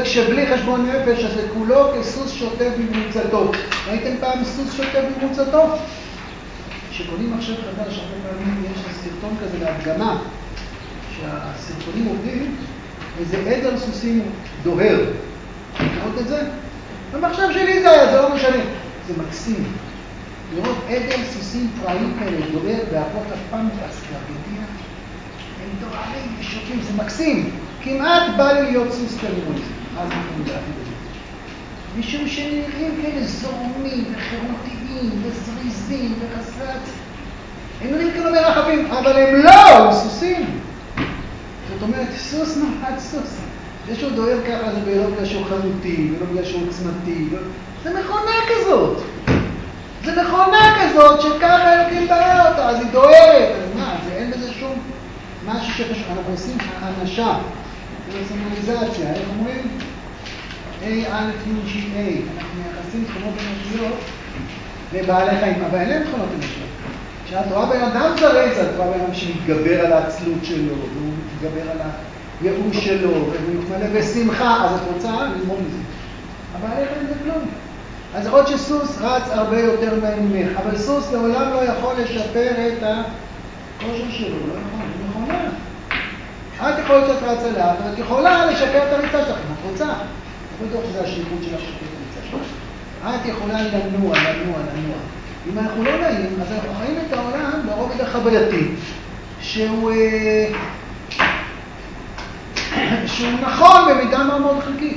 שבלי חשבון נפש, אז זה כולו כסוס שוטה במרוצתו. ראיתם פעם סוס שוטה במרוצתו? כשקונים מחשב חדש, הרבה פעמים יש סרטון כזה להדגמה, שהסרטונים עובדים, איזה עדר סוסים דוהר. לראות את זה? במחשב שלי זה היה, זה לא משנה. זה מקסים. לראות עדר סוסים פראיים כאלה דוהר באבות הפמפס בארגנטינה, הם דוהרים ושוטים, זה מקסים. כמעט בא לי להיות סוס כאלה רואים. אז אנחנו נדעתי בזה. משום שנראים כאלה זורמים וחירותיים וזריזים וחסרת. הם נראים כאלה מרחבים, אבל הם לא, הם סוסים. זאת אומרת, סוס נולד סוס. זה שהוא דוהר ככה זה לא בגלל שהוא חרותי, ולא בגלל שהוא עוצמתי. זה מכונה כזאת. זה מכונה כזאת שככה אלוקים ברא אותה, אז היא דוהרת. אז מה, זה אין בזה שום משהו שפשוט. אנחנו עושים האנשה, פרסונליזציה, איך אומרים? A-L-U-G-A. אנחנו מייחסים תכונות אנושיות לבעלי חיים, אבל אין להם תכונות אנושיות. כשאת רואה בן אדם זרז, את רואה בן אדם שמתגבר על העצלות שלו, והוא מתגבר על הייאוש שלו, והוא מתמלא בשמחה, אז את רוצה ללמוד מזה. הבעלי חיים זה כלום. אז עוד שסוס רץ הרבה יותר ממך, אבל סוס לעולם לא יכול לשפר את הכושר שלו, לא יכול, הוא מכונה. את יכולה שאת רצה לאט, אבל את יכולה לשפר את הריצה שלך, אם את רוצה. לא בטוח שזה השליחות של לשפר את הריצה שלך. את יכולה לנוע. אם אנחנו לא נעים, אז אנחנו חיים את העולם ברובד החווייתי, שהוא נכון במידה מאוד חלקית.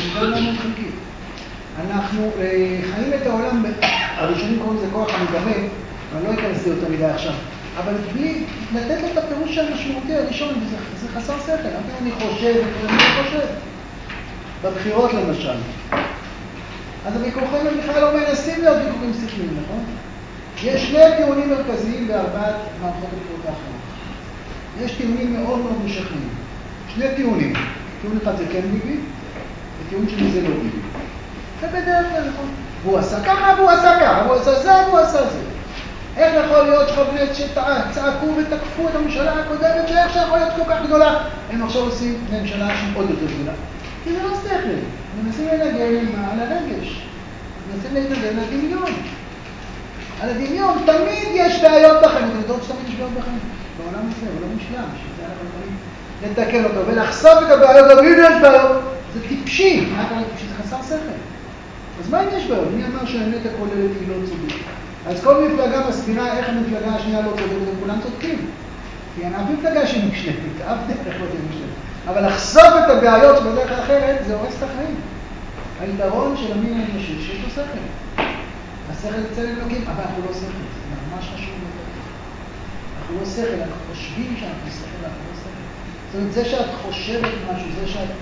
אנחנו חיים את העולם, הראשונים קוראים לזה כוח המגמה, אני לא אכנס לי יותר מדי עכשיו, אבל בלי לתת את הפירוש המשמעותי הראשון, זה חסר שכל. אני חושב, אני לא חושב. בבחירות למשל. אז הוויכוחים הם בכלל לא מנסים להיות ויכוחים שכליים, נכון? יש שני טיעונים מרכזיים בארבעת מערכות הבחירות האחרונות. יש טיעונים מאוד מאוד משכנעים. שני טיעונים. טיעון אחד זה כן ביבי, וטיעון שני זה לא ביבי. זה בדרך כלל, נכון? והוא עשה ככה, והוא עשה ככה, והוא עשה זה, והוא עשה זה. איך יכול להיות שחברי שצעקו ותקפו את הממשלה הקודמת, שאיך שיכול להיות כל כך גדולה? הם עכשיו עושים ממשלה שהיא עוד יותר גדולה. כי זה לא שכל. מנסים לנגן על הרגש. מנסים לנגן על הדמיון. על הדמיון, תמיד יש בעיות בכם. אתם יודעות שתמיד יש בעיות בכם. בעולם הזה, הוא לא משלם. שזה אנחנו יכולים לתקן אותו ולחשוף את הבעיות, אבל אם יש בעיות, זה טיפשי. מה קרה טיפשי? זה חסר שכל. אז מה אם יש בעיות? מי אמר שהאמת הכוללת היא לא צודקת? אז כל מפלגה מסבירה איך המפלגה השנייה לא צודקת, הם כולם צודקים. כי אין אף מפלגה שהיא משלמת, אף דרך לא תהיה משלמת. אבל לחשוף את הבעיות שבדרך אחרת, זה הורס את החיים. היתרון של המין האנושי שיש לו שכל. השכל אצל אלוקים, אבל אנחנו לא שכל. זה ממש חשוב מאוד. אנחנו לא שכל, אנחנו חושבים שאנחנו שכל, אנחנו לא שכל. זאת אומרת, זה שאת חושבת משהו, זה שאת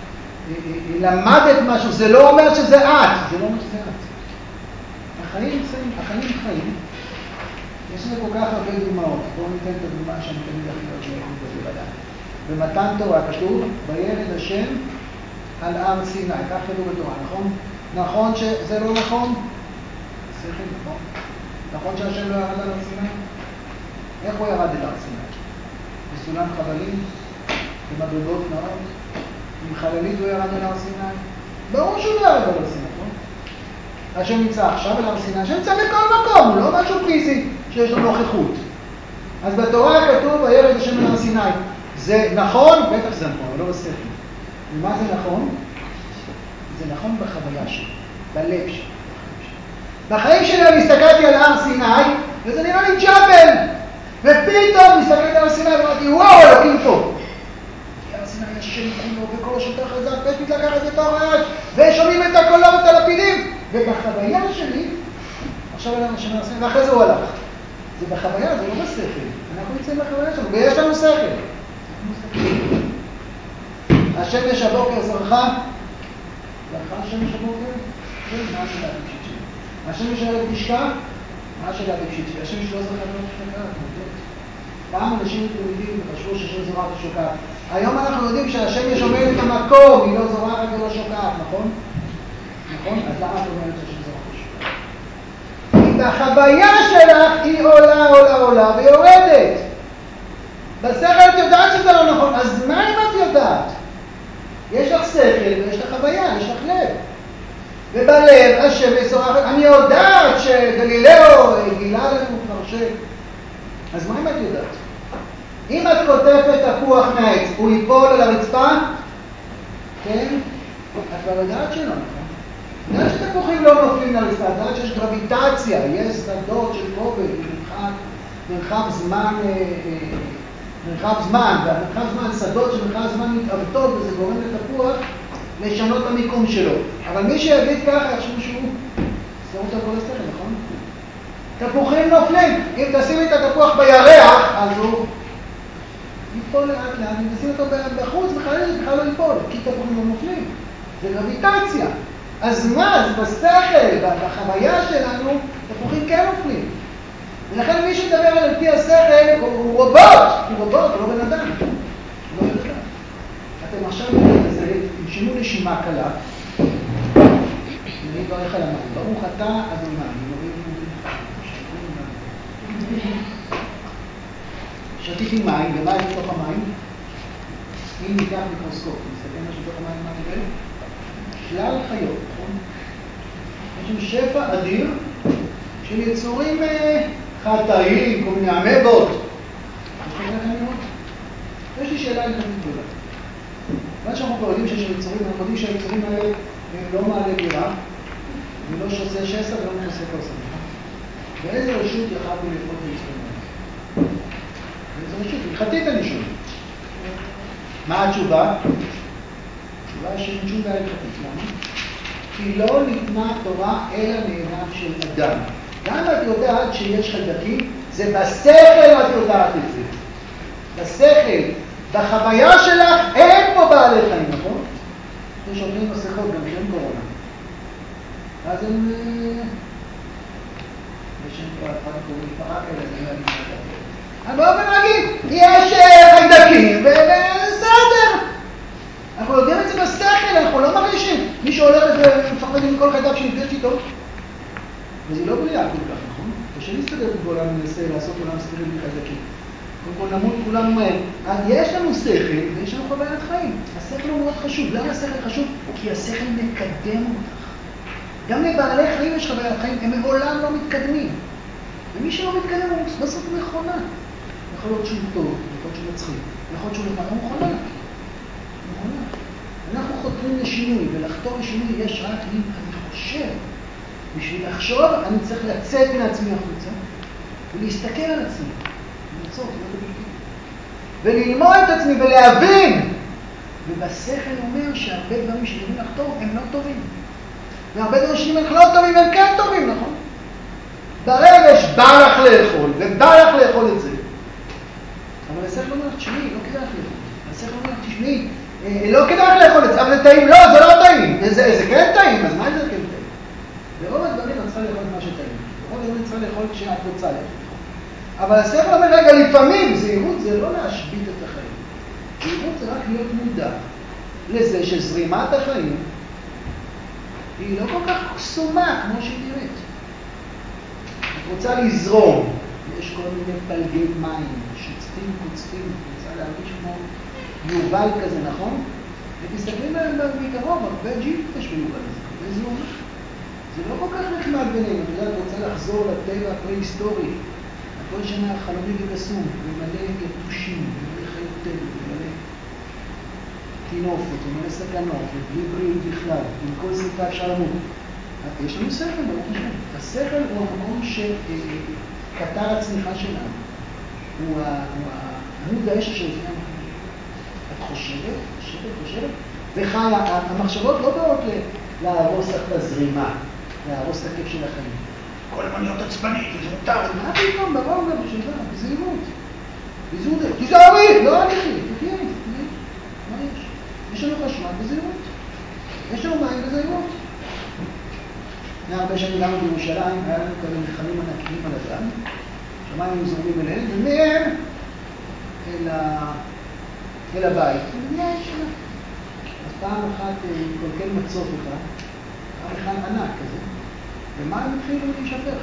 למדת משהו, זה לא אומר שזה את. זה לא אומר שזה את. החיים חיים. יש לנו כל כך הרבה דוגמאות. בואו ניתן את הדוגמה שאני תמיד הכי לא מדבר עליה. במתן תורה כתוב, וירד השם על הר סיני. כך כתוב בתורה, נכון? נכון שזה לא נכון? שכל, נכון? נכון שהשם לא ירד על הר סיני? איך הוא ירד על הר סיני? בסולם חבלים? במדרגות נאות? עם חללית הוא ירד על הר סיני? ברור שהוא לא ירד על הר סיני, נכון? השם נמצא עכשיו על הר סיני, השם נמצא בכל מקום, הוא לא משהו פיזי שיש לו נוכחות. אז בתורה כתוב, וירד השם על הר סיני. זה נכון? בטח זה נכון, אבל לא בשכל. ומה זה נכון? זה נכון בחוויה שלי, בלב שלי. בחיים שלי אני הסתכלתי על הר סיני, וזה נראה לי ג'בל. ופתאום הסתכלתי על הר סיני ואמרתי, וואו, אלוקים פה. כי הר סיני השם כולו וכל השם חזק, ופתאום לקחת את הרעש, ושומעים את הקולות ואת הלפידים. ובחוויה שלי, עכשיו אלינו השם הר סיני, ואחרי זה הוא הלך. זה בחוויה, זה לא בשכל. אנחנו נמצאים בחוויה שלנו, ויש לנו שכל. השמש הבוקר זרחה, השמש הבוקר, מה השאלה הטיפשית שלי? השמש הערב תשקע, מה השאלה הטיפשית שלי? השמש לא זרחה לא תשקע, פעם אנשים מתמודדים וחשבו שהשמש זורחת ושוקעת. היום אנחנו יודעים שהשמש עומדת במקום, היא לא זורחת ולא שוקעת, נכון? נכון? אז למה את אומרת שהשמש זורחת ושוקעת? כי בחוויה שלך היא עולה ויורדת. בשכל את יודעת שזה לא נכון, אז מה אם את יודעת? יש לך שכל ויש לך חוויה, יש לך לב. ובלב השם ישוחח, אני יודעת שגלילאו גילה לנו כבר אז מה אם את יודעת? אם את כותפת תפוח מהעץ, הוא ייפול על הרצפה? כן? את כבר יודעת שלא, נכון? יודעת שתפוחים לא נופלים לרצפה, את יודעת שיש גרביטציה, יש שדות של כובד, מרחב זמן, והמרחב זמן, שדות של מרחב זמן מתעוותות, וזה גורם לתפוח לשנות את המיקום שלו. אבל מי שיגיד ככה, יחשבו שהוא סתרות על כל השכל, נכון? תפוחים נופלים. אם תשימי את התפוח בירח, אז הוא ייפול לאט לאט. אם תשימי אותו בחוץ, בכלל לא ייפול, כי תפוחים לא נופלים. זה גרביטציה. אז מה? אז בשכל, בחוויה שלנו, תפוחים כן נופלים. ולכן מי שידבר על פי השכל הוא רובוט, הוא לא בן אדם. לא בן אדם. אתם עכשיו תנשמו נשימה קלה. אני ברך על המים. ברוך אתה אדוני. שתיתי מים, ומה יש בתוך המים? אם ניקח מיקרוסקופ, נסתכל מה שבתוך המים, מה נראה? שלל חיות, נכון? יש שם שפע אדיר של יצורים חטאים, כל מיני אמבות. יש לי שאלה לכם גדולה. מה שאנחנו כבר יודעים שיש יצורים, אנחנו יודעים שהיצורים האלה לא מעלה גירה, ולא שעושה שסע ולא מכסה כוסה. באיזה רשות יכלנו לראות את היצורים האלה? באיזה רשות? הלכתית אני שואל. מה התשובה? התשובה שאין שום בעיה הלכתית. למה? כי לא ניתנה תורה אלא מעיניו של אדם. גם את יודעת שיש חיידקים, זה בשכל את יודעת את זה. בשכל, בחוויה שלך, אין פה בעלי חיים, נכון? יש אוכלים מסכות גם שאין קורונה. אז הם... בשם כבר אחד קוראים פרק אלה, זה לא אני אבל באופן רגיל, יש חיידקים, ובסדר. אנחנו יודעים את זה בשכל, אנחנו לא מרגישים. מי שהולך ומפחד עם כל חיידק שנפגש איתו, וזה לא בריאה כל כך, נכון? קשה להסתדר בעולם מנסה לעשות עולם סתרים מחיידקים. קודם כל נמות כולם מהר. אז יש לנו שכל ויש לנו חוויית חיים. השכל הוא מאוד חשוב. למה השכל חשוב? כי השכל מקדם אותך. גם לבעלי חיים יש חוויית חיים, הם מעולם לא מתקדמים. ומי שלא מתקדם הוא בסוף מכונה. יכול להיות שהוא טוב, יכול להיות שהוא מצחיק, יכול להיות שהוא לבעל מכונה. מכונה. אנחנו חותרים לשינוי, ולחתור לשינוי יש רק אם אני חושב. בשביל לחשוב אני צריך לצאת מעצמי החוצה ולהסתכל על עצמי. וללמוד את עצמי ולהבין. ובשכל אומר שהרבה דברים שנראים לך טוב הם לא טובים. והרבה דברים שנראים לך לא טובים הם כן טובים, נכון? ברגש בא לך לאכול ובא לך לאכול את זה. אבל השכל אומר לך, תשמעי, לא כדאי לך לאכול. השכל אומר לך, תשמעי, לא כדאי לך לאכול את זה, אבל זה טעים. לא, זה לא טעים. זה כן טעים, אז מה זה כן טעים? ברוב הדברים את צריכה לאכול את מה שטעים. ברוב הדברים את צריכה לאכול כשאת רוצה לאכול. אבל השכל אומר, רגע, לפעמים זהירות זה לא להשבית את החיים. זהירות זה רק להיות מודע לזה שזרימת החיים היא לא כל כך קסומה כמו שהיא נראית. את רוצה לזרום, יש כל מיני פלגי מים, שוצפים, קוצפים, את רוצה להרגיש כמו יובל כזה, נכון? ותסתכלים עליהם מקרוב, הרבה ג'יפ יש ביובל הזה, הרבה זרום. זה לא כל כך נחמד ביניהם, את יודעת, רוצה לחזור לטבע הפרה-היסטורי. כל שנה חלומי וגסום, ומלא יתושים, ומלא חיות טבע, ומלא תינופות, ומלא סכנות, ובלי בריאות בכלל, עם כל זריקה אפשר למות. יש לנו שכל, ברוך השם. השכל הוא המקום שקטר הצמיחה שלנו. הוא עמוד האש של לפני המחנה. את חושבת, וחיה, המחשבות לא באות להרוס את הזרימה, להרוס את הכיף של החיים. כל הזמן להיות עצבנית, וזה מותר, מה פתאום, ברור גם בשבילה, בזהירות. תיזהרי, לא הליכי, תחייני, מה יש? יש לנו חשמל בזהירות. יש לנו מים בזהירות. הרבה שנים גרנו בירושלים, היה לנו כאלה נחלים ענקיים על הגן, שהמים זורמים אליהם, ומהם אל הבית. אז פעם אחת קולקל מצוף אחד, פעם אחד ענק כזה, ומה הם התחילו להישפך?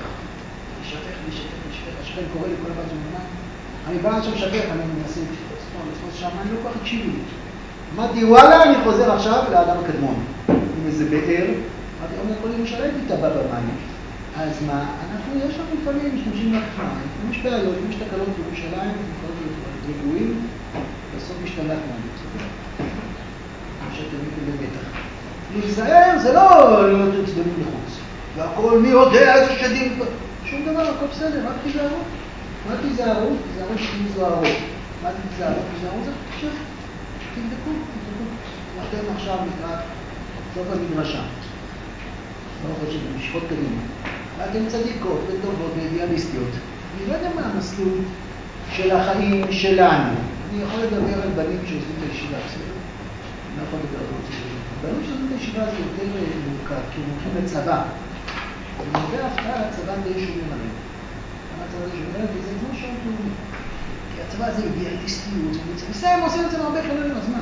השכן קורא לכל הבית שמונה. אני בא עכשיו לשפך, אני מנסה לתפוס שם, אני לא כל כך הקשיבי לי. אמרתי, וואלה, אני חוזר עכשיו לאדם הקדמון, עם איזה באר. אמרתי, אומר, כל ירושלים תטבע במים. אז מה, יש לנו לפעמים משתמשים במים, אם יש בעיות, אם יש תקלות בירושלים, יכולים להיות רגועים, בסוף משתלט מהות. כמו שאתם יודעים בטח. להיזהר זה לא להיות צדדים לחוץ. והכל מי יודע איזה שדים. שום דבר, הכל בסדר, רק תיזהרו. רק תיזהרו, תיזהרו שתיזהרו. מה זה תיזהרו? תיזהרו זה חשוב. תבדקו. אתם עכשיו לקראת סוף המדרשה. לא חושב, משפות קדימה. ואתם צדיקות וטובות ואידיאליסטיות. אני לא יודע מה המסלול של החיים שלנו. אני יכול לדבר על בנים שעושים את הישיבה, בסדר? אני לא יכול לדבר על בנים. בנים שעושים את הישיבה זה יותר מורכב, כי הם הולכים לצבא. אני יודע הפתעה, הצבא די שומר עליהם. הצבא די שומר עליהם, כי זה כמו שעות לאומי. כי הצבא זה אידיאליסטיות, הם עושים את זה מהרבה חללים, אז מה?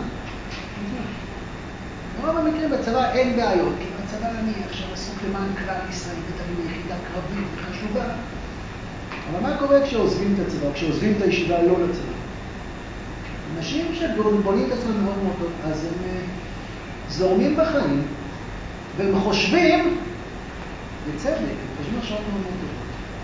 ברוב המקרים בצבא אין בעיות, כי בצבא אני עכשיו עסוק למען כלל ישראל, ותמיד יחידה קרבית וחשובה. אבל מה קורה כשעוזבים את הצבא, כשעוזבים את הישיבה לא לצבא? אנשים שבונים את עצמם מאוד מאוד טוב, אז הם זורמים בחיים, והם חושבים, בצדק, הם חושבים עכשיו מאוד מאוד טוב.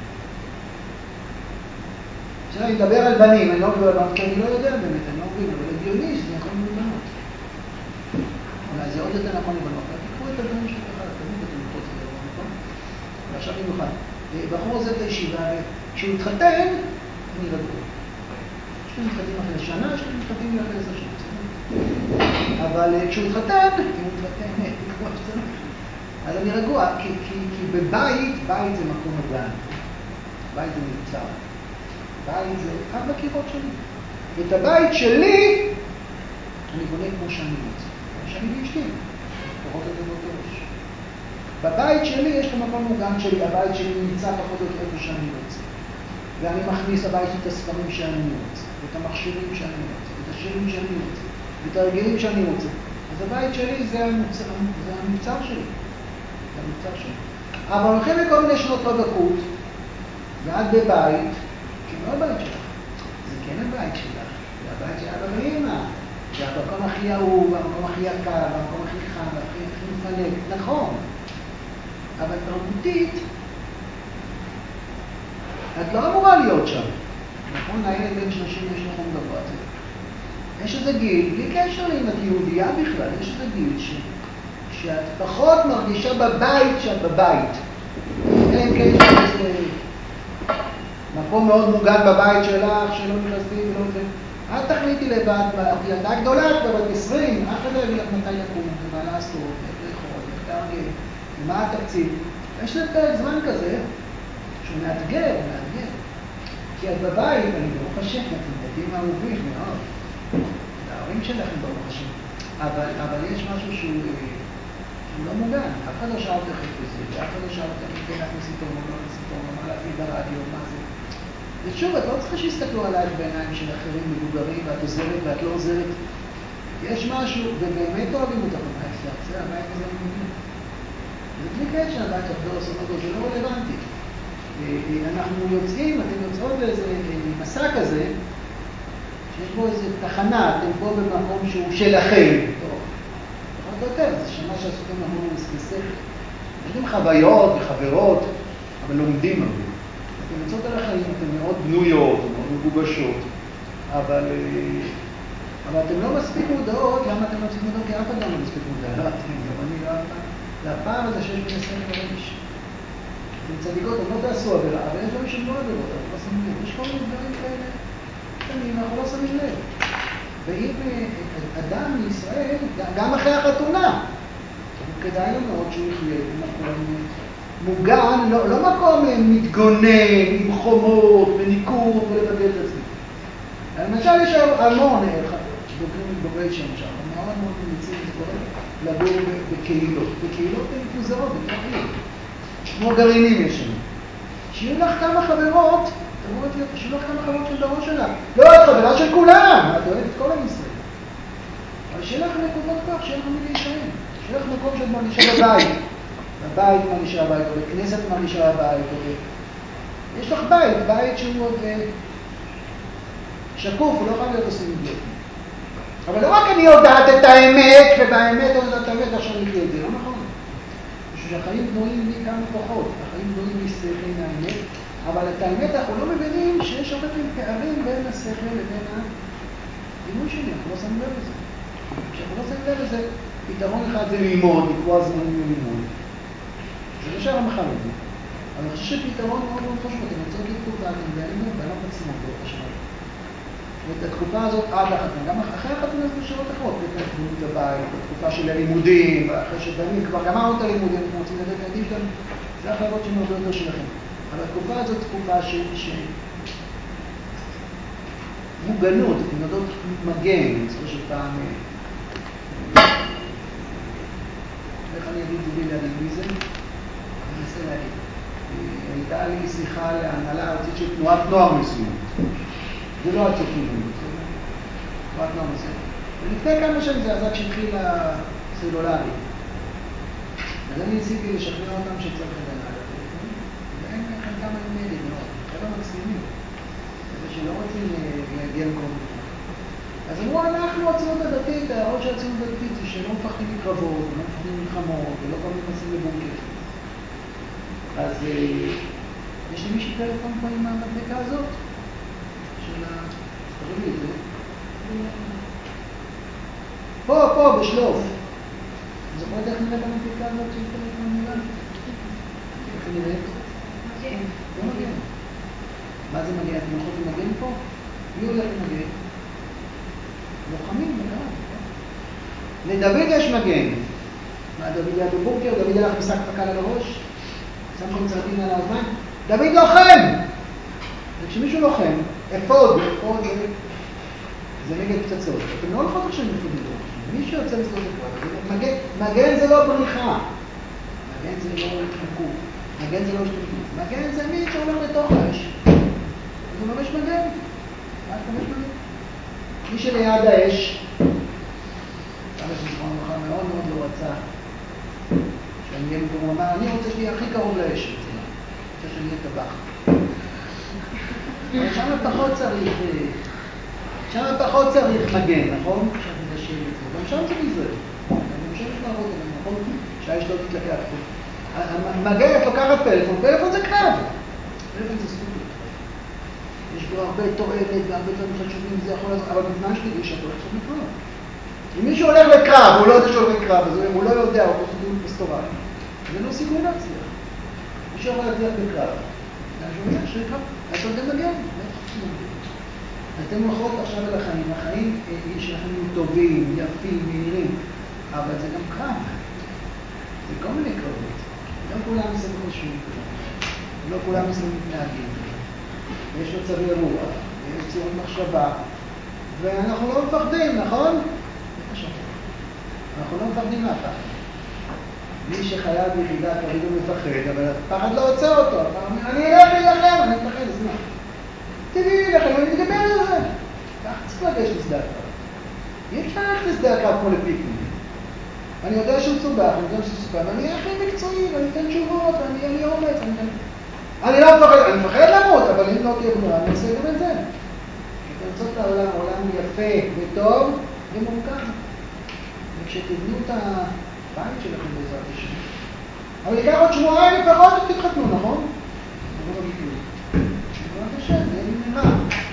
עכשיו אני מדבר על בנים, אני לא מדבר על בנות, כי אני לא יודע באמת, אני לא מבין, אבל הגיוני שזה יכול להיות בנות. אולי זה עוד יותר נכון לבנות, אבל תקחו את הדברים שלך, תקחו את המחוץ הזה, נכון? ועכשיו במיוחד, בחור עוזב את הישיבה, וכשהוא התחתן, אני רגוע. יש לי מתחתנים אחרי שנה, יש לי מתחתנים אחרי 10 שנה. אבל כשהוא התחתן, אם הוא התחתן, אז אני רגוע, כי בבית, בית זה מקום מוגן. בית זה מבצר. בית זה 4 קירות שלי. ואת הבית שלי, אני בונה כמו שאני רוצה. שאני ואשתי, פחות או יותר ראש. בבית שלי יש את המקום מוגן שלי, הבית שלי נמצא פחות או יותר איפה שאני רוצה. ואני מכניס לבית את הספרים שאני רוצה, את המכשירים שאני רוצה, את השירים שאני רוצה, את הרגלים שאני רוצה. אז הבית שלי זה המבצר שלי. זה המבצר שלי. אבל הולכים לכל מיני שנות רווקות, ואת בבית, שזה לא הבית שלך. זה כן הבית שלך. זה הבית של אבא ואמא. זה המקום הכי אהוב, המקום הכי יקר, המקום הכי חם, הכי מפנק. נכון. אבל תרבותית, את לא אמורה להיות שם. נכון? הילד בן 30 יש לו חום גבוה. יש איזה גיל, בלי קשר לאם את יהודייה בכלל, יש איזה גיל שאת פחות מרגישה בבית שאת בבית. אין קשר איזה מקום מאוד מוגן בבית שלך, שלא נכנסים ולא זה. אל תחליטי לבד, את ילדה גדולה, את בבת 20, אף אחד לא יביא לך מתי לקום, ומה לעשות, איך לאכול, איך להרגיל, ומה התקציב. יש לך זמן כזה שהוא מאתגר. כי את בבית, אני ברוך השם, אתם ילדים אהובים מאוד. ההורים שלכם ברוך השם. אבל יש משהו שהוא לא מוגן. אף אחד לא שאל אותך איפה זה, ואף אחד לא שאל אותך אם כן להכניס איתו או לא להכניס איתו, מה להביא ברדיו, מה זה. ושוב, את לא צריכה שיסתכלו עלייך בעיניים של אחרים מבוגרים, ואת עוזרת ואת לא עוזרת. יש משהו, ובאמת אוהבים אותך בבית שלך, זה הבית הזה לא מוגן. זה בלי קשר, הבית שלך לא עושה אותו, זה לא רלוונטי. אנחנו יוצאים, אתם יוצאות לאיזה מסע כזה, שיש בו איזו תחנה, אתם פה במקום שהוא שלכם. טוב, פחות או יותר, זה שמה שעשיתם המון מסכסך. יש גם חוויות וחברות, אבל לומדים הרבה. אתם יוצאות על החיים, אתם מאוד בנויות, מאוד מגובשות, אבל אתם לא מספיק מודעות, למה אתם לא מספיק מודעות? כי אף אחד לא מספיק מודעות, גם אני לא אף פעם. זה הפעם הזה שיש בין 20 לרגיש. אתם צדיקות, אתם לא תעשו עבירה, אבל יש דברים שהם לא עבירות, אתם לא שמים לב. יש כל מיני דברים כאלה, אנחנו לא שמים לב. ואם אדם מישראל, גם אחרי החתונה, כדאי לו מאוד שהוא יחיה במקום מוגן, לא מקום מתגונן, עם חומות, וניקור ולבדל את עצמי. למשל יש המון בוגרי שם שם, מאוד מאוד מציעים את זה קורה, לגור בקהילות. בקהילות הן מפוזרות בתוך עיר. כמו גרעינים יש שם. שיהיו לך כמה חברות, שיהיו לך כמה חברות של בראש שלך. לא, את חברה של כולם, את אוהבת את כל עם ישראל. אבל שיהיה לך נקודות כוח, שיהיה לך מי להישאר. שיהיה לך מקום שאת מרגישה בבית. בבית מרגישה בבית, או בכנסת מרגישה בבית. יש לך בית שהוא עוד שקוף, הוא לא חייב להיות עושים אידיוטים. אבל לא רק אני יודעת את האמת, ובאמת אני יודעת את האמת, עכשיו נקריא את זה, לא נכון. בשביל שהחיים בנויים מכמה כוחות, החיים בנויים משכל מהאמת, אבל את האמת אנחנו לא מבינים שיש הרבה פערים בין השכל לבין הדימוי שלי, אנחנו לא שמים לב לזה. כשאנחנו לא שמים לב לזה, פתרון אחד זה ללמוד, לקבוע זמנים ללימוד. זה לא שהרמח"ל את זה. אבל אני חושב שפתרון מאוד מאוד חשוב, אתם רוצות לתקופה, אתם באמת בעלות עצמות באותה שנה. ואת התקופה הזאת עד החתונה, גם אחרי החתונה זה בשעות אחרות, בתקופה בבית, בתקופה של הלימודים, אחרי שבנים כבר גמרנו את הלימודים, אנחנו רוצים לדעת את הילדים שלנו, זה החלטות שהן הרבה יותר שלכם. אבל התקופה הזאת תקופה מוגנות, אתם יודעות מגן, בסופו של פעם, איך אני אגיד את זה בלי להגיד מי זה? אני אנסה להגיד. הייתה לי שיחה להנהלה ארצית של תנועת נוער מסוימת. זה לא הצופים, תנועת נוער מסוימת. ולפני כמה שנים זה עזק שהתחיל הסלולרי. אז אני ניסיתי לשכנע אותם שצריך את הנהלה. והם חלקם היו נגד מאוד, חבר'ה מקסימים. שלא רוצים להגיע למקום. אז אמרו, אנחנו הציונות הדתית, ההערות של הציונות הדתית זה שלא מפחדים מקרבות, לא מפחדים מלחמות, ולא פעם נכנסים לבונקר. אז יש לי מישהי טלפון פה עם המדבקה הזאת, של תראו לי את זה. פה, בשלוף. זוכרת איך נראית המדבקה הזאת של טלפון מילה? איך היא נראית? מגן. לא מגן. מה זה מגן? אתם הולכות למגן פה? מי הולך למגן? לוחמים, לדוד יש מגן. מה, דוד היה בבונקר? דוד הלך משק פקל על הראש? שם קונצרטין על האוזניים? דוד לוחם! וכשמישהו לוחם, אפוד, זה נגד פצצות. אתם לא הולכות עכשיו מפודים לא. מישהו יוצא לסגור את הפועל. מגן זה לא בריחה. מגן זה לא התחמקות. מגן זה לא השתתפות. מגן זה מי שהולך לתוך האש. הוא ממש מגן. מה אתה ממש מגן? מי שליד האש, אבא שזכרון לך מאוד מאוד לא רצה שאני אהיה מקום, הוא אמר, אני רוצה שתהיה הכי קרוב לאש. רוצה שאני אהיה טבח. אבל שם פחות צריך מגן, נכון? עכשיו נדשאל את זה. גם שם זה מזה. גם שם יש מערות, אבל נכון שהאש לא תתלקח פה. המגן, את לוקחת פלאפון, פלאפון זה קרב. פלאפון זה סופר. יש בו הרבה תועלת והרבה דברים חשובים, זה יכול לעזור, אבל בזמן שתדעי שאת הולכת לקרב. אם מישהו הולך לקרב, הוא לא יודע שהוא הולך לקרב, אז הוא לא יודע, הוא פשוט דיון פסטורלי. זה לא סיכוי להצליח. מישהו יכול להצליח בקרב. אני אומר שקרב, אז אתה מגן. אתם הולכות עכשיו על החיים, החיים שלכם יהיו טובים, יפים, מהירים, אבל זה גם קרב. זה כל מיני קרבות. לא כולם מסביב חושבים כזה. לא כולם מסביב מתנהגים כזה. יש מצבי רוח, יש צורת מחשבה, ואנחנו לא מפחדים, נכון? אנחנו לא מפחדים מהפחד. מי שחייב ביחידה כרגע מפחד, אבל הפחד לא עוצר אותו. אתה אומר, אני אלך להילחם, אני מפחד, אז מה? תביאי לכם, אני מתגבר על זה. ככה צריך לגש לשדה הקרב. אי אפשר ללכת לשדה הקרב כמו לפיקניק. אני יודע שהוא צובח, אני יודע שהוא צובח, אבל אני הכי מקצועי, ואני אתן תשובות, ואני אהיה לי אומץ, אני לא מפחד, אני מפחד למות, אבל אם לא תהיה ברירה, אני עושה גם את זה. כי תרצות לעולם, העולם הוא יפה וטוב ומורכב. וכשתבנו את הבית שלכם בעזרת השם. אבל ייקח עוד שבועיים לפחות תתחתנו, נכון? אבל לא ביקלו. בעזרת השם, זה נראה.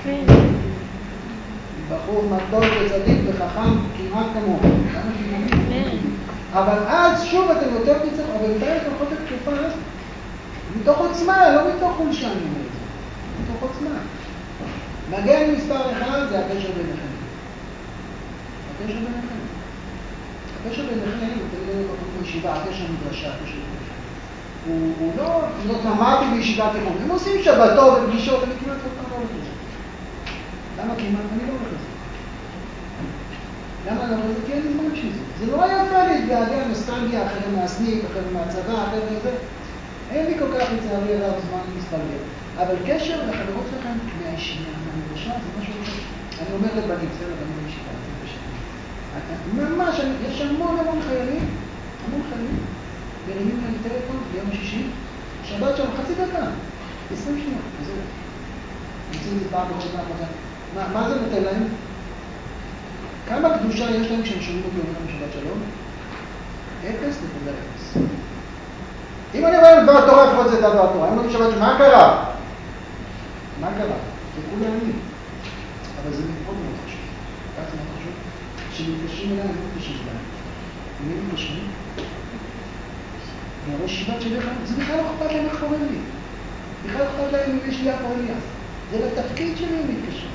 בחור מתוק וצדיק וחכם כמעט כמוהו. כמה כמוהו. אבל אז שוב אתם יותר תצטרכו, אבל יותר אתם הולכות לתקופה מתוך עוצמה, לא מתוך חולשה, אני אומר את זה. מתוך עוצמה. מגן מספר אחד זה הקשר ביניכם. הקשר ביניכם. הקשר ביניכם, תמיד אני בפות בישיבה, הקשר מדרשה, הקשר ביניכם. הוא לא, זאת אמרתי בישיבה תיכון. הם עושים שבתות ופגישות, אני כמעט לא הולך לזה. למה כמעט? אני לא הולך לזה. למה לא הולך לזה? כי אין לי זמן בשביל זה. זה לא יפה להתגעגע נוסטלגיה אחרת מהסניף, אחרת מהצבא, אחרת מזה. אין לי כל כך לצערי הרב זמן מסתלגר. אבל קשר לחברות שלכם מהמדרשה זה משהו אחר. אני אומר לבנים, זה לבנים בישיבה, זה בשביל. ממש, יש המון חיילים, מרימים להם טלפון ביום שישי, שבת שם חצי דקה, 20 שניות, וזהו. נמצאים את זה פעם בחודש. מה זה נותן להם? כמה קדושה יש להם כשהם שומעים אותי אומרים שבת שלום? 0.0. אם אני אומר דבר התורה, לפחות זה דבר התורה. אם אני שבת שלום, מה קרה? מה קרה? זה כולה אני. אבל זה מאוד מאוד חשוב. כך זה מאוד חשוב. כשמתקשרים אליי, אני מתקשרים אליי. מי מתקשרים? הראש שיבת שבכלל, זה בכלל לא אכפת להם איך קוראים לי. בכלל לא אכפת להם אם יש לי אפרליה. זה לתפקיד שלי הם מתקשרים.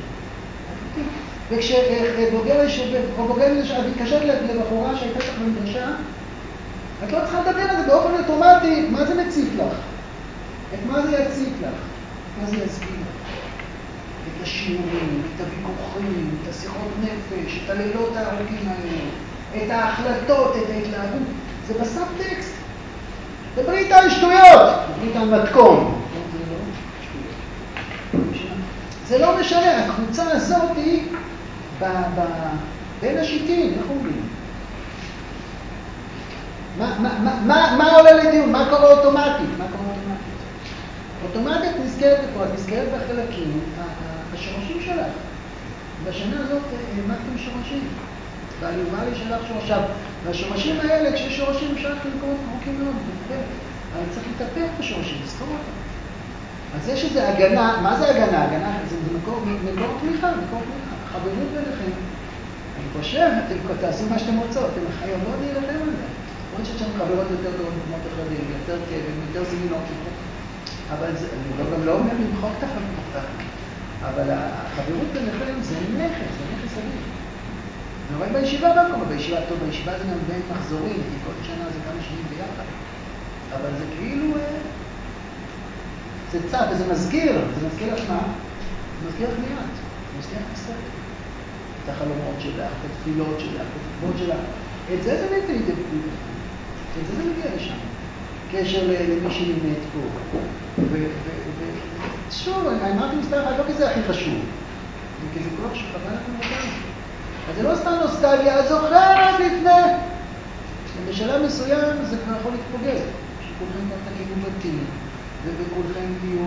וכשבוגר את מתקשרת לבחורה שהייתה לך במדרשה, את לא צריכה לדבר על זה באופן אוטומטי. מה זה מציף לך? את מה זה יציף לך? מה זה יזכיר לך? את השיעורים, את הוויכוחים, את השיחות נפש, את הלילות הארוכים האלה, את ההחלטות, את ההתלהבות. זה בסף טקסט. דברי איתה על שטויות, דברי איתה על מתכון. זה לא משנה, הקבוצה הזאת היא בין השיטים, איך אומרים? מה עולה לדיון? מה קורה אוטומטית? אוטומטית נזכרת לפה, את נזכרת בחלקים, השורשים שלך. בשנה הזאת העמקתם שורשים. והליומה לי שלך שורשיו. והשורשים האלה, כשיש שורשים, אפשר למקומות ארוכים מאוד, אבל צריך לטפח את השורשים, לזכור אותם. אז יש איזו הגנה. מה זה הגנה? הגנה זה מקור תמיכה, חברות ביניכם. אני חושב, אתם תעשו מה שאתם רוצות, אתם חייבות להילחם על זה. עוד שיש לנו חברות יותר טובות במקומות אחרים, יותר כאבים, יותר זמינות, אבל זה, אני גם לא אומר למחוק את החברות, אבל החברות ביניכם זה נכס אדיר. אני רואה בישיבה במקום, בישיבה טוב, בישיבה זה גם בין מחזורים, כי כל שנה זה כמה שנים ביחד. אבל זה כאילו, זה צף, וזה מזכיר לך מה? זה מזכיר לך מיד, זה מזכיר לך בסדר. את החלומות שלך, את התפילות שלך, את התקוות שלך. את זה מביא לידי ביטוי. את זה מגיע לשם. קשר למי שנמנת פה. ושוב, אני אמרתי מסתכל, לא כי זה הכי חשוב. כי זה כוח שחבל לכם אותנו. אז זה לא סתם נוסטלגיה, את זוכרת לפני. בשלב מסוים זה כבר יכול להתפוגג. שכולכם כבר תקימו בתים, וכולכם תהיו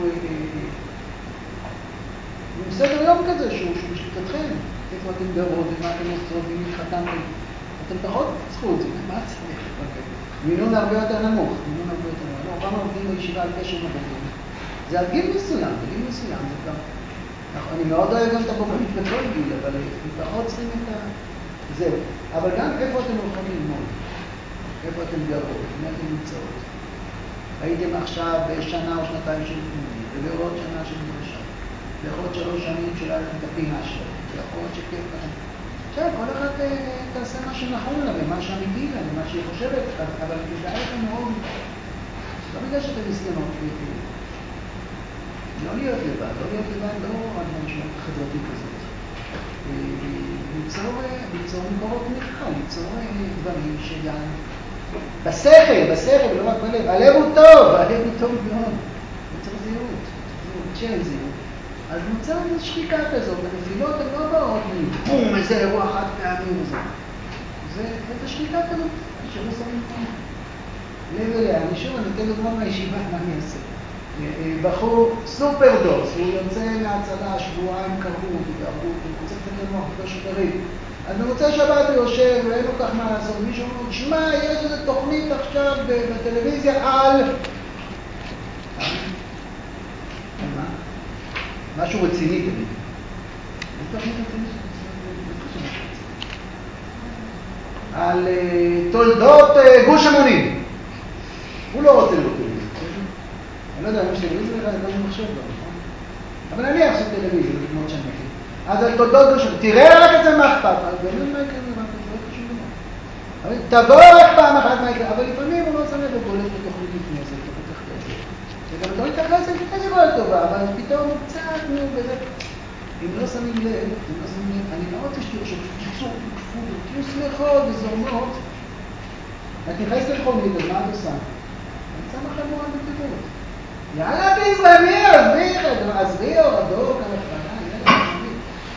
בסדר יום כזה שהוא בשליטתכם. איפה אתם גרות ומה אתם עושות ואם התחתנתם. אתם פחות צריכו את זה, מה צריך? מינון הרבה יותר נמוך. לא, כמה עובדים בישיבה על קשר מבוגרים. זה על גיל מסוים, זה כבר... אני מאוד אוהב גם את הבוגרית בכל גיל, אבל פחות צריכים את זהו. אבל גם איפה אתם הולכים ללמוד? איפה אתם גרות? מי אתם נמצאות? הייתם עכשיו בשנה או שנתיים של לימודים, ובעוד שנה של מדרשה. בעוד 3 שנים של את הפינה שלו. בעוד שכיף לכם. עכשיו, כל אחד תעשה מה שנכון לה, ומה שאמיתי לה, ומה שהיא חושבת, אבל כדאי לכם מאוד. לא בגלל שאתם מסכנות, לא להיות לבד, לא רק במשמעות חברתית כזאת. ליצור מקורות תמיכה, ליצור דברים שגם בשכל, לא רק בלב. הלב הוא טוב מאוד. ליצור זהירות, שאין זהירות. אז נוצר איזו שחיקה כזאת, הנפילות הן לא באות מבום, איזה אירוע חד פעמי וזה. זה איזו שחיקה כזאת, שלא שמים פעם. לב אליה, אני אתן דוגמה מהישיבה, מה אני אעשה? בחור סופר דוס, הוא יוצא מהצדה, שבועיים קראו אותי, הוא רוצה קצת למוח, לא שברים. אז במוצאי שבת הוא יושב, ואין לו כך מה לעשות. מישהו אומר, שמע, יש איזו תוכנית עכשיו בטלוויזיה על... מה? משהו רציני, תמיד. יש תוכנית רצינית? על תולדות גוש אמונים. הוא לא רוצה לראות טלוויזיה. אני לא יודע, יש טלוויזיה בכלל, אני לא מחשב לו, נכון? אבל אני אעשה טלוויזיה, זה כמו שאני מכיר. אז על תולדות גוש אמונים, תראה רק את זה מה אכפת. אז באמת מה יקרה לבד, זה לא חשוב דבר. אבל תבוא רק פעם אחת מה יקרה, אבל לפעמים הוא לא שם לב ובולט בתוכנית לפני זה, וגם לא יתייחס לפני זה לא טובה, אבל פתאום קצת, וזה... אם לא שמים לב, אני לא רוצה שתראו שתקפו, תהיו שמחות וזורמות. את נכנסת לחומית, אז מה את עושה? אני שם לכם מורה בטבעות. יאללה תזרמי, עזבי הורדו, כמה פרנה, יאללה תזרמי.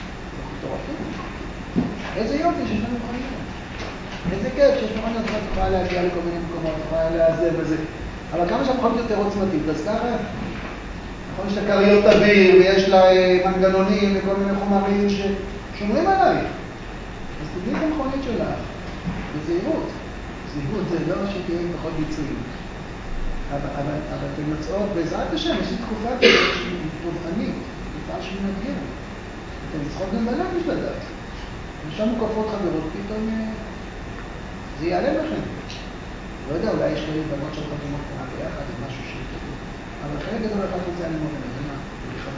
איזה יופי שיש לנו חיים. איזה כיף שיש לנו חיים, את יכולה להגיע לכל מיני מקומות, את יכולה להיעזר בזה. אבל כמה שהמחומת יותר עוצמתית, אז ככה? נכון, יש לה קריות אוויר, ויש לה מנגנונים וכל מיני חומרים ששומרים עליי. אז תביא את המכונית שלך, בזהירות. זהירות זה לא שתהיה עם פחות ביצועים. אבל אתן יוצאות בעזרת השם, יש לי תקופה כזאת שהיא תובענית, תקופה שהיא מאתגרת. אתן צריכות גם בנפש לדעת. ושם מוקפות חברות, פתאום זה ייעלם לכם. לא יודע, אולי יש כאלה בנות של חתומות קטנה ביחד, זה משהו שתדעו. אבל חלק גדול אחד רוצה ללמוד על זה, מה?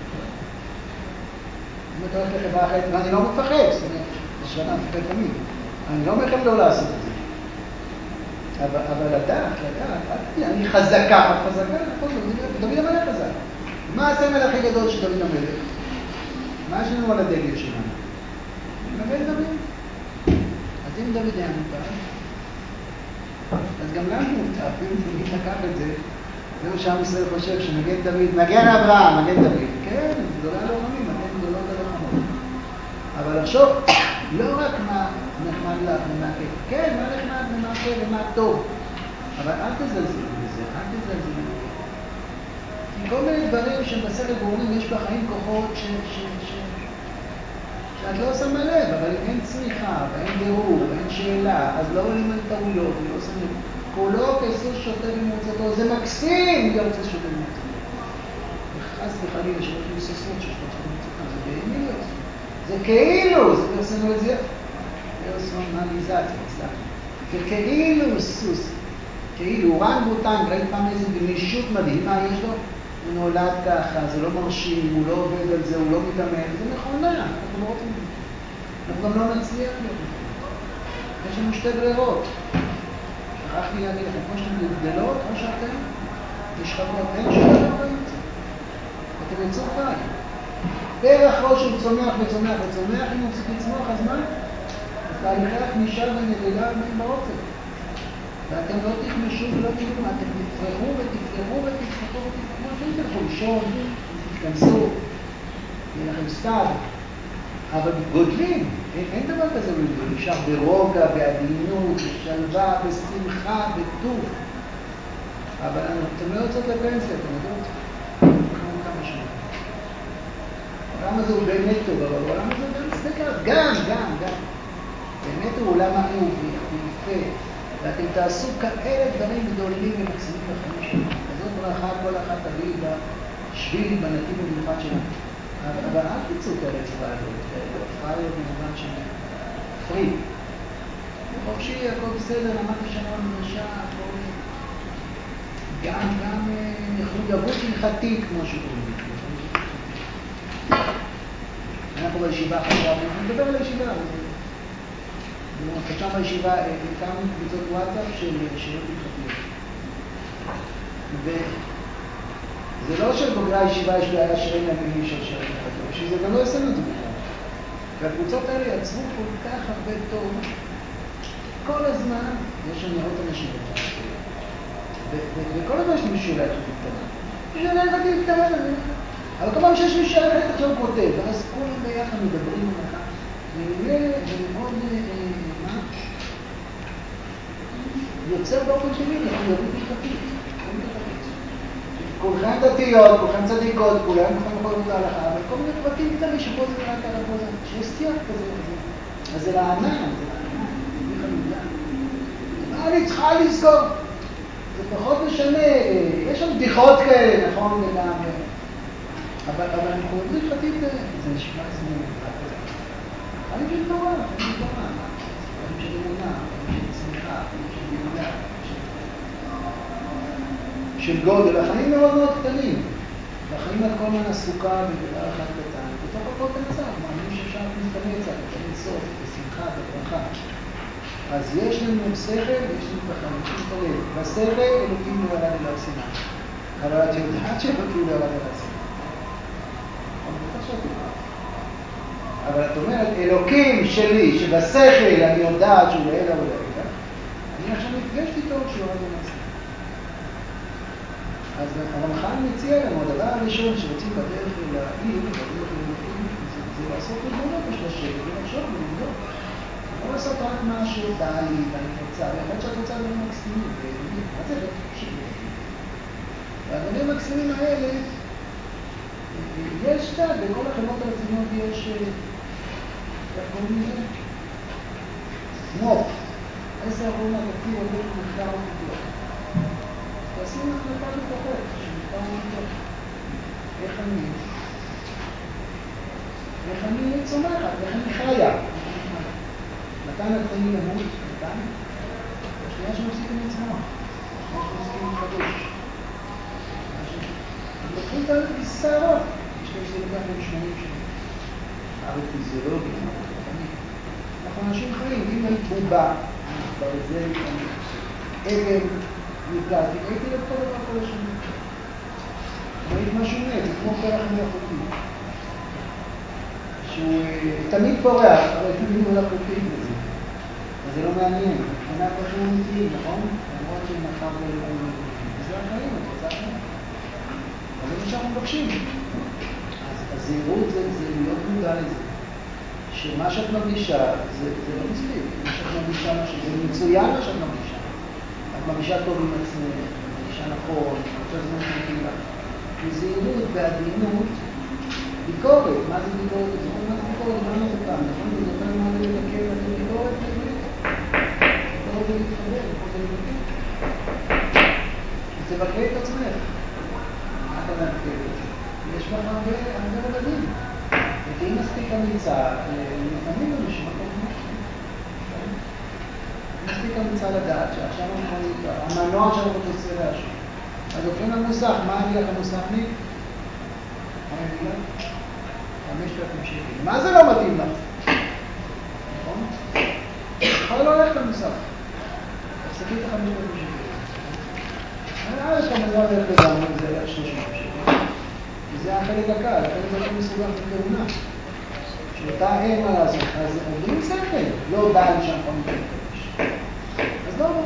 אם אתה הולך לחברה אחרת, ואני לא מפחד, זאת אומרת, זה שלנה, מפחד תמיד. אני לא אומר לכם לא לעשות את זה. אבל לדעת, אני חזקה, את חזקה, נכון, דוד המלך חזק. מה הסמל הכי גדול של דוד המלך? מה יש לנו על הדגל שלנו? מגן דוד. אז אם דוד היה מותר, אז גם לנו מותר, אם לקח את זה, זה מה שעם ישראל חושב, שמגן דוד, מגן אברהם, מגן דוד. כן, גדולה לוחמים, אתם גדולות הלוחמות. אבל לחשוב, לא רק מה נחמד לך ומה כיף, כן, מה נחמד ומה כיף ומה טוב, אבל אל תזלזלו בזה, אל תזלזלו בזה. כי כל מיני דברים שבסדר גורמים יש בחיים כוחות שאת לא שמה לב, אבל אין צמיחה, ואין דירור, ואין שאלה, אז לא עולים על טעויות, ולא שמים לב. כולו כסוס שוטה במוצאתו, זה מקסים להיות כסוס שוטה במוצאתו. וחס וחלילה שלא תהיו סוסות ששוטות במוצאתו, זה באמת להיות. זה כאילו, זה פרסונליזציה, זה כאילו סוס, כאילו אורנגוטנג, ראית פעם איזה גמישות מדהימה יש לו? הוא נולד ככה, זה לא מרשים, הוא לא עובד על זה, הוא לא מתאמן, זה מכונה, אנחנו לא רוצים. אנחנו גם לא נצליח להיות מכונה. יש לנו שתי ברירות. שכחתי להגיד לכם, כמו שאתם גדלות, כמו שאתם נשחקות, אין שום דבר באמצע. אתם יצאו חי. פרח ראש הוא צומח וצומח וצומח, אם הוא צריך לצמוח, אז מה? אז תהליכי הכנישה ונדלה בהם באופן. ואתם לא תכמשו ולא תגלו, אתם תפרחו ותפרחו ותפרחו ותפרחו, אתם תלכו לישון, תתכנסו, יהיה לכם סתיו, אבל גודלים, אין דבר כזה בגדול, אפשר ברוגע, בעדינות, בשלווה, בשמחה, בטוב, אבל אתם לא יוצאות לפנסיה, אתם יודעות, כמה שנים. העולם הזה הוא באמת טוב, אבל העולם הזה גם מסתכל, גם. באמת הוא עולם אהוב ויפה, ואתם תעשו כאלה דברים גדולים ומקסימים בחיים שלנו. כזאת ברכה כל אחת תביא בשביל, בנתיב במיוחד שלנו. אבל אל תצאו כאלה פריילות, פרייר במובן של פרי. חופשי, הכל בסדר, למדתי שנה במדרשה, הכל גם מחויבות הלכתית כמו שקוראים. אנחנו בישיבה חשבנו, אני מדבר על הישיבה, חשבנו בישיבה, הקמנו קבוצות וואטסאפ של שאלות הלכתיות. וזה לא שבוגרי הישיבה יש בעיה שאין להם מישהו של שאלות הלכתיות, שזה גם לא יעשינו את זה בכלל. והקבוצות האלה יצרו כל כך הרבה טוב, כל הזמן יש שם נראות אנשים וכל הזמן יש לי שאלה הלכתית קטנה. שאלה הלכתית קטנה, אבל כל פעם שיש מישהו שאלה הלכתית עכשיו הוא כותב, ואז כולם ביחד מדברים על כך. ומאוד, יוצר באופן שלי מחויבות הלכתית. כולכם דתיות, כולכם צדיקות, כולם מחויבות להלכה, אבל כל מיני פרטים קטנים שפה זה רק על הכל, שיש סטייה כזה וזה. אז זה רענן, אני צריכה לזכור. זה פחות משנה, יש שם בדיחות כאלה, נכון לגמרי. אבל מחויבות הלכתית זה נשמע זמן. אני חושב נורא, אני חושב אמונה, אני חושב צמיחה, אני חושב גאולה, של גודל. החיים מאוד מאוד קטנים. והחיים על כל מיני סוכה בגלל אחד קטן. בתוך הכל תנצח, מאמין שאפשר להתקנץ, לתקנץ סוף, בשמחה, בברכה. אז יש לנו שכל ויש לנו בחיים, יש לנו את הלב. בשכל אלוקים לא ירד אליו סיני. אבל את יודעת שאלוקים לא ירד אליו סיני. אבל את אומרת, אלוקים שלי, שבשכל אני יודעת שהוא לאלה או לאלה, אני עכשיו נפגשת איתו כשהוא ירד אליו סיני. אז הרמח"ל מציע לנו, הדבר הראשון שרוצים בדרך לעיר, בדרך לאלוקים, זה לעשות רגונות בשלשת, ולחשוב ולבדוק. לא לעשות רק מה שבא לי ואני רוצה, ואחד שאת רוצה דברים מקסימים, מה זה לא תקשיב? והדברים המקסימים האלה, יש קצת, בכל החברות הרציניות יש, איך קוראים לזה? מוח. 10% מהתקציב הולך למחקר ופיתוח. תעשי מחלקה בתוכך, שמחקר ופיתוח. איך אני צומחת, איך אני חיה. מתי מתחילים למות? מתי? השנייה שמפסיקים לצמוח. השנייה שמפסיקים להתחדש. מתחילים את הסערות. יש כאלה שזה לוקח בין 80 שנים. ארץ פיזיולוגית, אנחנו אנשים חיים. אם היית בובה, ברזל, עגל, נפלטי, הייתי לכל דבר כל השנים. היית משהו מת, זה כמו פרח מלאכותי. שהוא תמיד פורח, אבל תמיד מלאכותי בזה. אז זה לא מעניין, מבחינת פרחים אמיתיים, נכון? למרות שמחר וזה החיים, את רוצה חיים. אבל זה מה שאנחנו מבקשים. אז זהירות זה להיות מודע לזה. שמה שאת מרגישה זה לא מספיק. מה שאת מרגישה משהו, זה מצוין מה שאת מרגישה. את מרגישה טוב עם עצמך, את מרגישה נכון, את מרגישה זמן שמתאימה. בזהירות, בעדינות, ביקורת. מה זה ביקורת? זה זוכר מה זה ביקורת? מה זה פעם? נכון? זה זוכר מה זה לבקר? זה ביקורת? ביקורת זה להתחבר, ביקורת זה לבקר. אז תבקר את עצמך. מה אתה מבקר את זה? יש לך הרבה רבדים. ותהי מספיק אמיצה, לפעמים אנשים הקודמים. מספיק אמיצה לדעת שעכשיו המנוע שאנחנו רוצה להשאיר. אז הולכים למוסך, מה אני לך המוסכניק? מה אני לך? 5,000 שקל. מה זה לא מתאים לך? נכון? יכול לא הולך למוסך. תפסקי את 5,000 שקל. אז כמובן הולך לגמרי, זה הולך 30 שקל. וזה החלק הקל, החלק הקל מסוגל בתאונה. שאותה אין מה לעשות. אז עובדים שכל, לא בעל שאנחנו נתקדש. אז לא עובדים.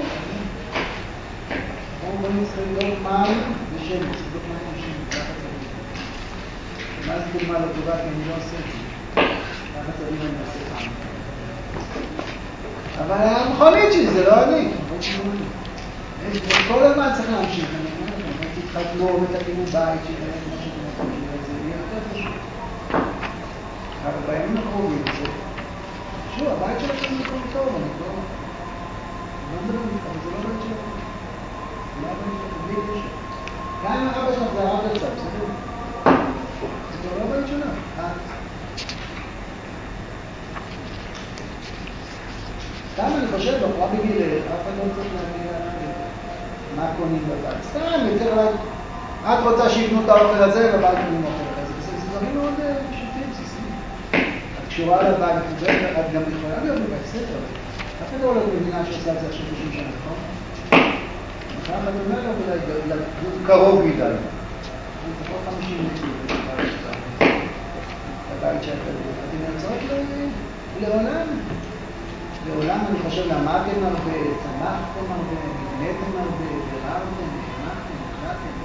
בואו צריכים לבדוק מים ושמש, לבדוק מים ושמש, ככה צריך. מה זה דוגמה לא טובה, כי אני לא עושה את זה. ככה צריך אני עושה פעם. אבל המכונית שלי, זה לא אני. כל הזמן צריך להמשיך. תתחתנו ותקימו בית שיהיה כמו שאתם רוצים, זה יהיה יותר פשוט. אבל בימים הקרובים זה... שוב, הבית שלכם מקום טוב, אני לא מדבר איתך, אבל זה לא הבית שלכם. זה לא הבית שלכם, בלי קשר. גם אם אבא שלך זה הרב לצד, בסדר? זה לא הבית שלך. סתם אני חושב, בחורה בגילך, אף אחד לא צריך להגיע מה קונים בבית. סתם, יותר רק... את רוצה שיבנו את האוכל הזה, בבית קונים אוכל הזה. זה דברים מאוד פשוטים, בסיסיים. את קשורה לבית, את גם יכולה להיות בבית ספר. אף אחד לא במדינה שעושה את זה עכשיו 30 שנה, נכון? אחר כך אומר לו, אולי קרוב מדי. לפחות 50 מטר בבית שאתה רואה. אתם יוצאות לעולם. לעולם אני חושב, למדתם הרבה, צמחתם הרבה, נבנתם הרבה, ביררתם, נשמחתם, נשמחתם,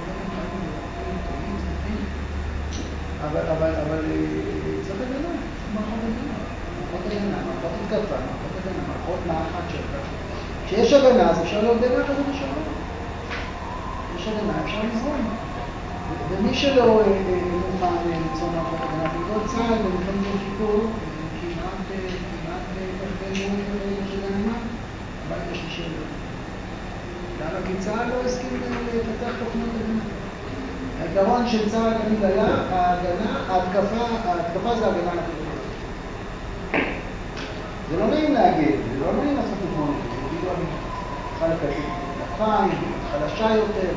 אבל צריך הגנה, מערכות הגנה, מערכות התקפה, מערכות מערכת שלך. כשיש הגנה, אז אפשר לעודד לך את זה בשלום. יש הגנה, אפשר לזרום. ומי שלא מוכן לצורך הגנה, בגלל צה"ל, במלחמת יום כיפור, כמעט תחתנו של הנאמן, הבית השלישי לא. למה? כי צה"ל לא הסכים לפתח תוכניות הגנה. העיקרון של צה"ל תמיד היה, ההתקפה זה הגנה על התוכניות. זה לא נעים להגיד, זה לא נעים לעשות תוכניות, זה כאילו אני צריכה לקטין לחיים, חלשה יותר,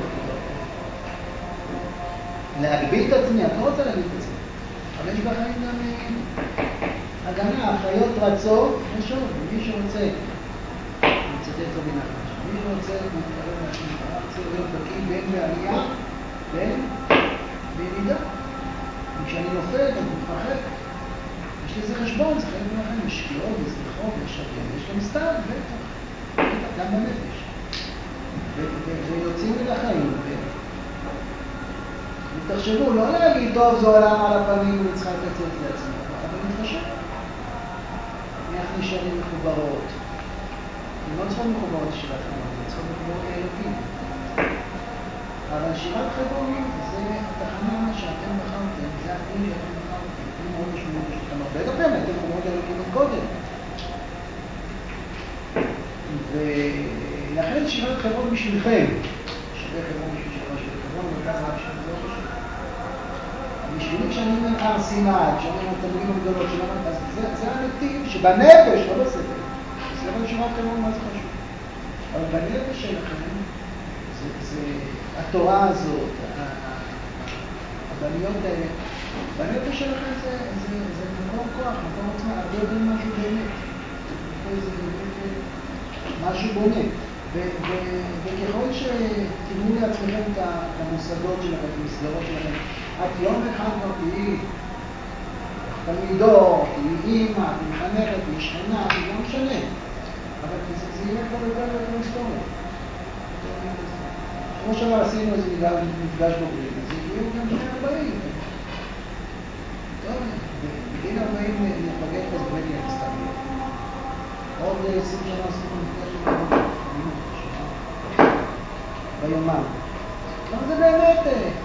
להגביל את עצמי, את לא רוצה להגביל את עצמי. אבל יש בחיים גם הגנה, החיות רצות, יש עוד, מי שרוצה, אני מצטט רבי נחמן, מי שרוצה להתקרב מהשם יתברך, צריך להיות בקיא בין בעלייה, בין בירידה. וכשאני נופל, אני מתרחק. יש לזה חשבון, זה חלק מהחיים, יש שקיעות, יש זריחות, יש שווים, יש גם סתם, בטח, גם בנפש. ויוצאים אל החיים, ותחשבו, לא להגיד, טוב, זה עולם על הפנים, אני צריכה לקצץ לעצמי, אבל נתחשב. איך נשארים מחוברות? אתם לא צריכים מחוברות לשירת חלומות, אתם צריכים מחוברות לאלוקים. אבל שירת חלומות זה התחנה שאתם בחרתם, זה הכלי שאתם בחרתם. אתם מאוד משמעות, שאתם הרבה יותר, אתם מחוברות לאלוקים עוד קודם. ולכן שירת חברון בשבילכם. שירת חברון בשביל חברון, מרכז רק של זה לא פשוט. בשבילי כשאני אומר הר סיני, כשאני אומר תמידים הגדולות שלנו, אז זה הנתיב שבנפש, לא בספר. בספר שירת חברון מה זה חשוב. אבל בנפש שלכם, זה התורה הזאת, הבניות האלה, בנפש שלכם זה מקום כוח, מקום עוצמה, הרבה יותר משהו באמת. זה באמת משהו בונה. וככל שתראו לעצמכם את המוסדות שלכם, את המסגרות שלכם, את יום אחד כבר תהיי תלמידות, תהיי אימא, תהיי מחנכת, תהיי שכנה, תהיי לא משנה. אבל זה יהיה כבר יותר ויותר היסטוריה. כמו שאמר, עשינו איזה מפגש בוגרים, אז יהיו גם בני 40. טוב, בגיל 40 נפגש בזבדיה, מסתבר. עוד 20 שנה עשינו מפגש ביומן. אבל זה באמת,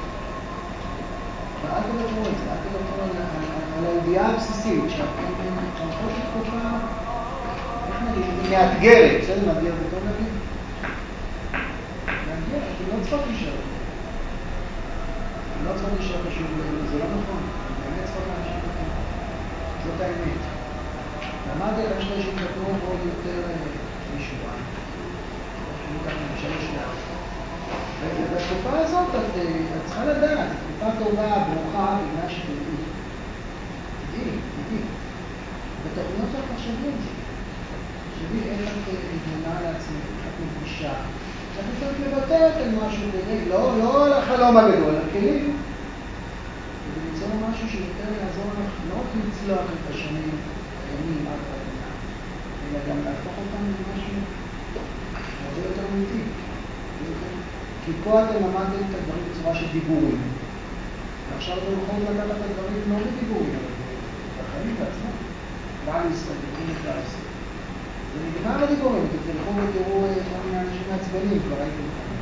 אל תוותרו את זה, אל תוותרו על הידיעה הבסיסית, שהחושך תקופה, איך נגיד, היא מאתגרת, בסדר, מאתגרת בטוב להגיד? מאתגרת, אתם לא צריכות להישאר. אתם לא צריכות להישאר פשוט, זה לא נכון, באמת צריכות להמשיך אותם. זאת האמת. למדתי על השתי שהתקפנו עוד יותר משבועיים. אני ככה משלש לאט. ובתקופה הזאת את צריכה לדעת, תקופה טובה, ברוכה, בגלל שתדעי. תדעי. בתוכניות שלך תחשבי את זה. תחשבי איך את מתמנה לעצמך, איך את מפגישה. את יכולת לבטאת על משהו כדי, לא על החלום הגדול, על כלים. כדי ליצור משהו שיותר יעזור לך, לא רק לצלוח את השנים, הימים, עד חתונה, אלא גם להפוך אותם למשהו הרבה יותר אמיתי. כי פה אתם למדתם את הדברים בצורה של דיבורים. ועכשיו אתם יכולים לקחת את הדברים לא בדיבורים, אבל בחיים בעצמם. בעל ישראל, תראו את העשר. זה נגמר בדיבורים, אתם תלכו ותראו כל מיני אנשים מעצבנים, כבר הייתם לכם.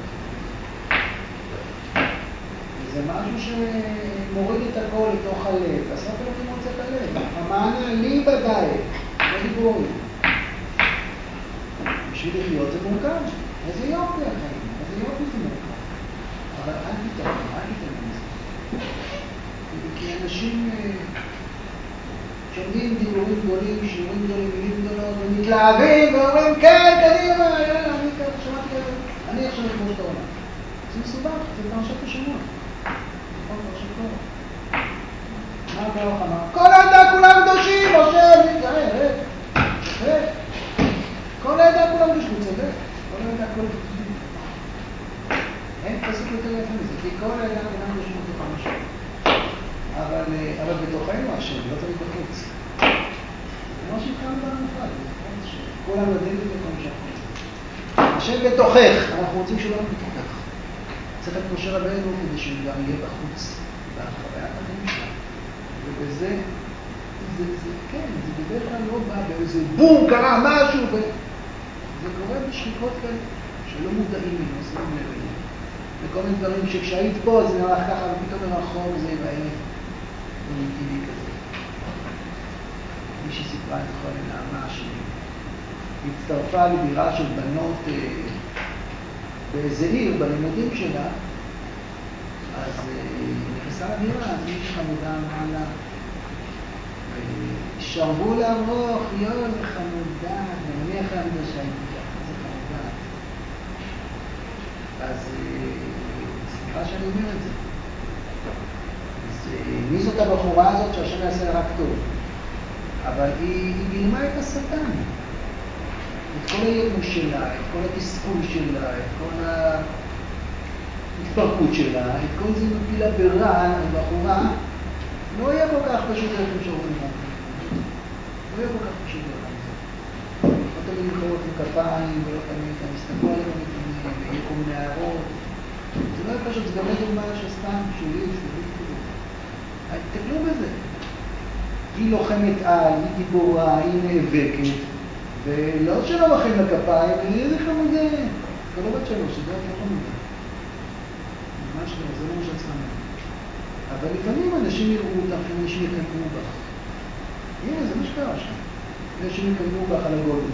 וזה משהו שמוריד את הכל לתוך הלב, עשרת אלפים רוצה את הלב. המענה לי בבית, לא דיבורים. בשביל לחיות זה מורכב. איזה יופי החיים, איזה יופי זה מורכב. אבל אל תתעלם מזה. כי אנשים שומעים דיבורים גדולים, שיעורים גדולים, מילים גדולות, ומתלהבים ואומרים כן, קדימה, יאללה, אני שמעתי כזה, אני עכשיו לכבוש את העולם. זה מסובך, זה פרשת השמות. נכון, פרשת קורח. מה קורח אמר? כל העדה כולם קדושים, משה, מיכאל, כל העדה כולם קדושים, הוא צודק. כל העדה כולם קדושים. אין פסוק יותר יפה מזה, כי כל העדה כולם קדושים בתוך המשהו. אבל בתוכנו השם, לא תמיד בחוץ. זה כמו שהתחלנו במפעל, כולם יודעים בתוכנו שאנחנו רוצים. השם בתוכך, אנחנו רוצים שהוא לא בתוכך. צריך את משה רבנו כדי שהוא גם יהיה בחוץ, בחוויית החיים שלנו. ובזה, כן, זה בדרך כלל לא בא באיזה בום, קרה משהו, זה קורה בשחיקות כאלה, שלא מודעים לי, לא שמים לב אליהם. וכל מיני דברים שכשהיית פה זה נראה ככה, ופתאום מרחוק זה ייראה פרימיטיבי כזה. מישהי סיפרה את כל הנעמה שהצטרפה לדירה של בנות באיזה עיר בלימודים שלה, אז נכנסה לדירה, אז מישהי חמודה אמרה לה, שרבו לארוך, יואו, זה חמודה, ומי החמודה שהייתי ככה, זה חמודה. אז סליחה שאני אומר את זה. אז מי זאת הבחורה הזאת שהשם יעשה רק טוב? אבל היא גילמה את השטן. את כל הייאוש שלה, את כל התסכול שלה, את כל ההתפרקות שלה, את כל זה מפילה ברעל, הבחורה, לא יהיה כל כך פשוט לכם שרואים רק. לא יהיה כל כך פשוט לכם. לא תמיד לקרוא לכם כפיים, ולא תמיד תסתכלו עליהם לפעמים, ויהיה כל מיני הערות. זה לא יהיה פשוט, זה באמת דוגמה שסתם שולית, תקלו בזה. היא לוחמת על, היא גיבורה, היא נאבקת, ולא שלא לכם לכפיים, איזה חמודה. זה לא בת שלוש, זה לא חמודה. ממש לא, זה לא מה שאת צריכה. אבל לפעמים אנשים יראו אותך, אנשים יקלמו בך. הנה, זה מה שקרה שם. אנשים יקלמו בך על הגודל